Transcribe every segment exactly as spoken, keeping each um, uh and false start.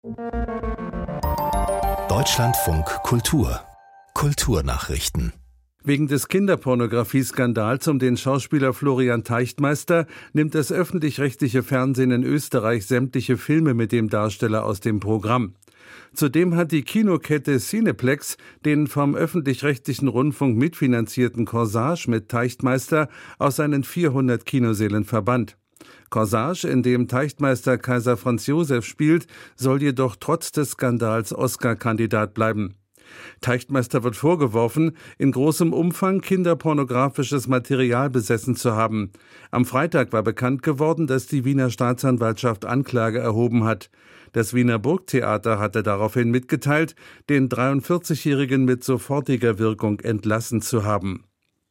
Deutschlandfunk Kultur Kulturnachrichten. Wegen des Kinderpornografieskandals um den Schauspieler Florian Teichtmeister nimmt das öffentlich-rechtliche Fernsehen in Österreich sämtliche Filme mit dem Darsteller aus dem Programm. Zudem hat die Kinokette Cineplex den vom öffentlich-rechtlichen Rundfunk mitfinanzierten Corsage mit Teichtmeister aus seinen vierhundert Kinosälen verbannt. Corsage, in dem Teichtmeister Kaiser Franz Josef spielt, soll jedoch trotz des Skandals Oscar-Kandidat bleiben. Teichtmeister wird vorgeworfen, in großem Umfang kinderpornografisches Material besessen zu haben. Am Freitag war bekannt geworden, dass die Wiener Staatsanwaltschaft Anklage erhoben hat. Das Wiener Burgtheater hatte daraufhin mitgeteilt, den dreiundvierzigjährigen mit sofortiger Wirkung entlassen zu haben.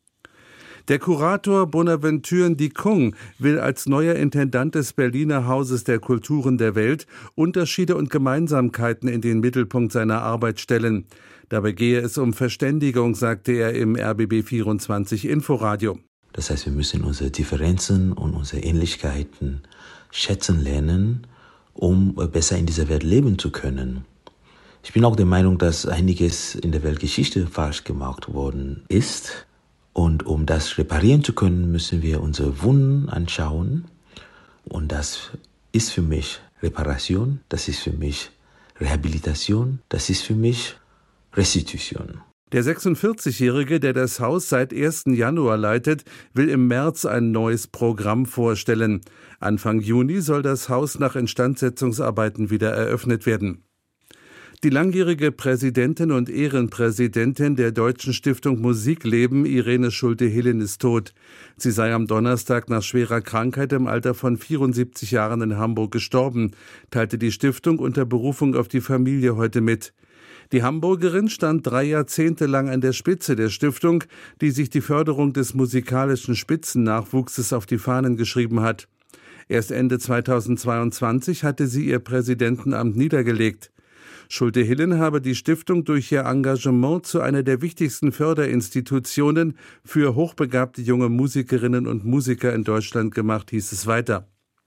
Der Kurator Bonaventure Ndikung will als neuer Intendant des Berliner Hauses der Kulturen der Welt Unterschiede und Gemeinsamkeiten in den Mittelpunkt seiner Arbeit stellen. Dabei gehe es um Verständigung, sagte er im R B B vierundzwanzig Inforadio. Das heißt, wir müssen unsere Differenzen und unsere Ähnlichkeiten schätzen lernen, um besser in dieser Welt leben zu können. Ich bin auch der Meinung, dass einiges in der Weltgeschichte falsch gemacht worden ist. Und um das reparieren zu können, müssen wir unsere Wunden anschauen. Und das ist für mich Reparation, das ist für mich Rehabilitation, das ist für mich Restitution. Der sechsundvierzigjährige, der das Haus seit ersten Januar leitet, will im März ein neues Programm vorstellen. Anfang Juni soll das Haus nach Instandsetzungsarbeiten wieder eröffnet werden. Die langjährige Präsidentin und Ehrenpräsidentin der Deutschen Stiftung Musikleben, Irene Schulte-Hillen, ist tot. Sie sei am Donnerstag nach schwerer Krankheit im Alter von vierundsiebzig Jahren in Hamburg gestorben, teilte die Stiftung unter Berufung auf die Familie heute mit. Die Hamburgerin stand drei Jahrzehnte lang an der Spitze der Stiftung, die sich die Förderung des musikalischen Spitzennachwuchses auf die Fahnen geschrieben hat. Erst Ende zweitausendzweiundzwanzig hatte sie ihr Präsidentenamt niedergelegt. Schulte-Hillen habe die Stiftung durch ihr Engagement zu einer der wichtigsten Förderinstitutionen für hochbegabte junge Musikerinnen und Musiker in Deutschland gemacht, hieß es weiter.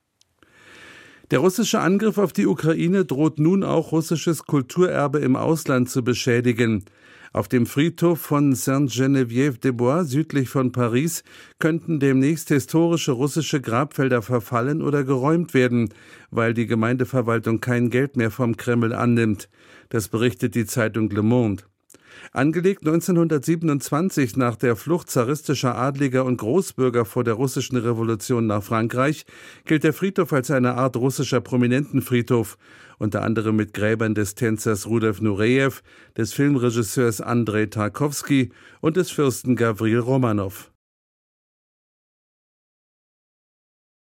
Der russische Angriff auf die Ukraine droht nun auch russisches Kulturerbe im Ausland zu beschädigen. Auf dem Friedhof von Sainte-Geneviève-des-Bois südlich von Paris könnten demnächst historische russische Grabfelder verfallen oder geräumt werden, weil die Gemeindeverwaltung kein Geld mehr vom Kreml annimmt. Das berichtet die Zeitung Le Monde. Angelegt neunzehnhundertsiebenundzwanzig nach der Flucht zaristischer Adliger und Großbürger vor der russischen Revolution nach Frankreich, gilt der Friedhof als eine Art russischer Prominentenfriedhof, unter anderem mit Gräbern des Tänzers Rudolf Nurejew, des Filmregisseurs Andrei Tarkowski und des Fürsten Gavril Romanow.